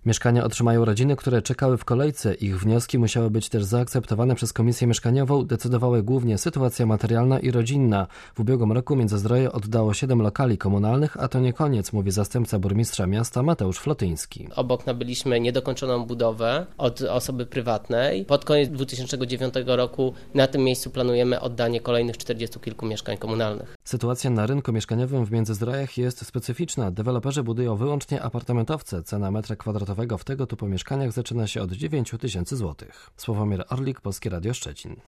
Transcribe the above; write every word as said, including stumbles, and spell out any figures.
Mieszkania otrzymają rodziny, które czekały w kolejce. Ich wnioski musiały być też zaakceptowane przez Komisję Mieszkaniową. Decydowały głównie sytuacja materialna i rodzinna. W ubiegłym roku Międzyzdroje oddało siedem lokali komunalnych, a to nie koniec, mówi zastępca burmistrza miasta Mateusz Flotyński. Obok nabyliśmy niedokończoną budowę od osoby prywatnej. Pod koniec dwa tysiące dziewiątego roku na tym miejscu planujemy oddanie kolejnych czterdziestu kilku mieszkań komunalnych. Sytuacja na rynku mieszkaniowym w Międzyzdrojach jest specyficzna. Deweloperzy budują wyłącznie apartamentowce. Cena metra kwadratowego w tego typu mieszkaniach zaczyna się od dziewięciu tysięcy złotych. Sławomir Orlik, Polskie Radio Szczecin.